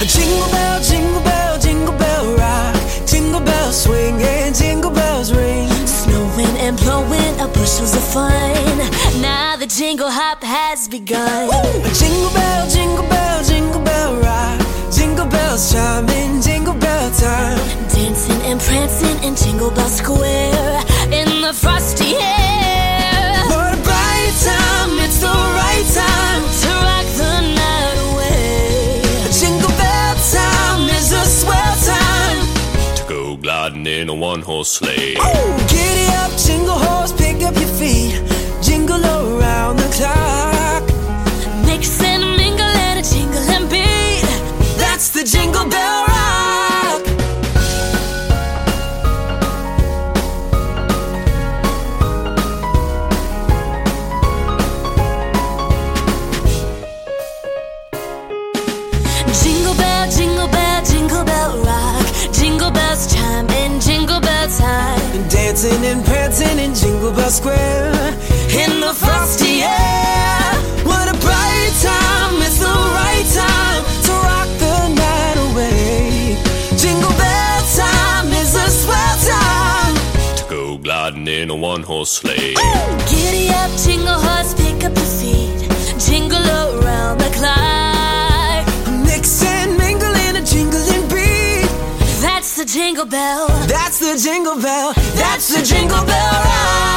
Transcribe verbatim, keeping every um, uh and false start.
Jingle bell, jingle bell, jingle bell rock. Jingle bells swing and jingle bells ring. Snowing and blowing up bushels of fun. Now the jingle hop has begun. Woo! Jingle bell, jingle bell, jingle bell rock. Jingle bells chiming, jingle bell time. Dancing and prancing in Jingle Bell Square in the frosty air. What a bright time, it's the right time to rock the night away. Jingle bell time is a swell time to go gliding in a one-horse sleigh. Ooh, giddy up, jingle horse, pick up your feet. Jingle around the clock. Mix and mingle and a jingle and beat. That's the Jingle Bell Rock. Jingle bell, jingle bell, jingle bell rock. Jingle bells chime in jingle bell time. Dancing and prancing in Jingle Bell Square in the frosty air. What a bright time, it's the right time to rock the night away. Jingle bell time is a swell time to go gliding in a one-horse sleigh. Ooh! Giddy up, jingle horse, pick up your feet. Jingle around the clock. Mix and mingle in a jingling beat. That's the Jingle Bell. That's the Jingle Bell. That's the Jingle Bell Rock.